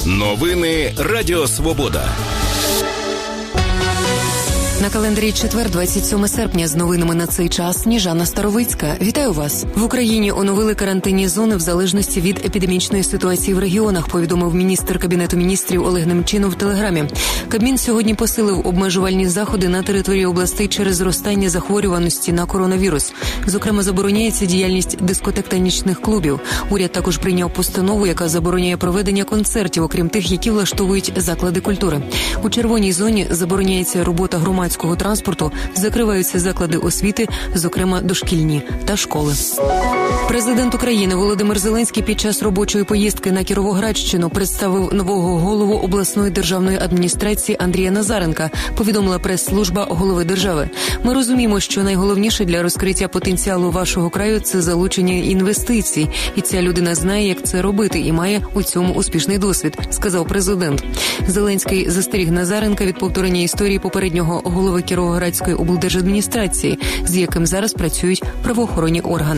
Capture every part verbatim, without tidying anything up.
Новини Радіо Свобода. На календарі четвер, двадцять сьоме серпня, з новинами на цей час Сніжана Старовицька. Вітаю вас. В Україні оновили карантинні зони в залежності від епідемічної ситуації в регіонах, повідомив міністр Кабінету міністрів Олег Немчінов в Телеграмі. Кабмін сьогодні посилив обмежувальні заходи на території областей через зростання захворюваності на коронавірус. Зокрема, забороняється діяльність дискотек та нічних клубів. Уряд також прийняв постанову, яка забороняє проведення концертів, окрім тих, які влаштовують заклади культури. У червоній зоні забороняється робота громадського транспорту, закриваються заклади освіти, зокрема дошкільні та школи. Президент України Володимир Зеленський під час робочої поїздки на Кіровоградщину представив нового голову обласної державної адміністрації Андрія Назаренка, повідомила прес-служба голови держави. Ми розуміємо, що найголовніше для розкриття потенціалу вашого краю – це залучення інвестицій. І ця людина знає, як це робити і має у цьому успішний досвід, сказав президент. Зеленський застеріг Назаренка від повторення історії попереднього голови Кіровоградської облдержадміністрації, з яким зараз працюють правоохоронні органи.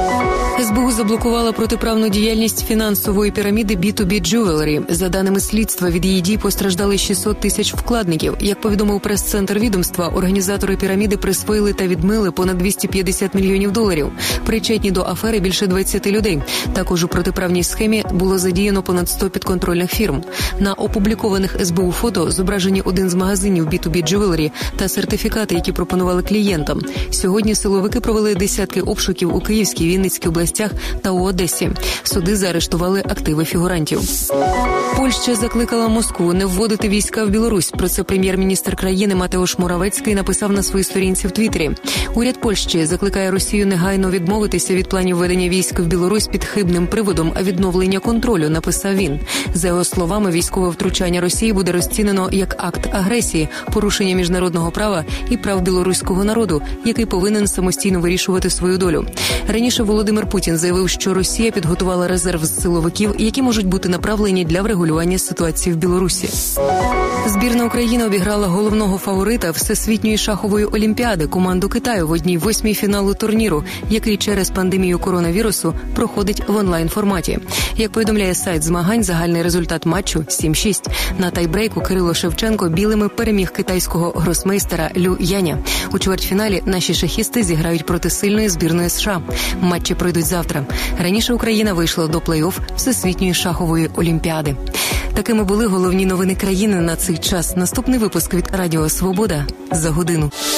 ес бе у заблокувала протиправну діяльність фінансової піраміди бі ту бі Jewelry. За даними слідства, від її дій постраждали шістсот тисяч вкладників. Як повідомив прес-центр відомства, організатори піраміди присвоїли та відмили понад двісті п'ятдесят мільйонів доларів. Причетні до афери більше двадцять людей. Також у протиправній схемі було задіяно понад сто підконтрольних фірм. На опублікованих ес бе у фото зображені один з магазинів бі ту бі Jewelry та сертифікати, які пропонували клієнтам. Сьогодні силовики провели десятки обшуків у Київській, Вінницькій областях та у Одесі. Суди заарештували активи фігурантів. Польща закликала Москву не вводити війська в Білорусь. Про це прем'єр-міністр країни Матеуш Моравецький написав на своїй сторінці в Твіттері. Уряд Польщі закликає Росію негайно відмовитися від планів введення військ в Білорусь під хибним приводом відновлення контролю, написав він. За його словами, військове втручання Росії буде розцінено як акт агресії, порушення міжнародного права і прав білоруського народу, який повинен самостійно вирішувати свою долю. Раніше Володимир Путін заявив, що Росія підготувала резерв з силовиків, які можуть бути направлені для врегулювання ситуації в Білорусі. Збірна України обіграла головного фаворита Всесвітньої шахової олімпіади – команду Китаю в одній восьмій фіналу турніру, який через пандемію коронавірусу проходить в онлайн-форматі. Як повідомляє сайт змагань, загальний результат матчу – сім шість. На тайбрейку Кирило Шевченко білими переміг китайського гросмейстера Лю Яня. У чвертьфіналі наші шахісти зіграють проти сильної збірної США. Матчі пройдуть завтра. Раніше Україна вийшла до плей-офф Всесвітньої шахової олімпіади. Такими були головні новини країни на цей час. Наступний випуск від Радіо Свобода за годину.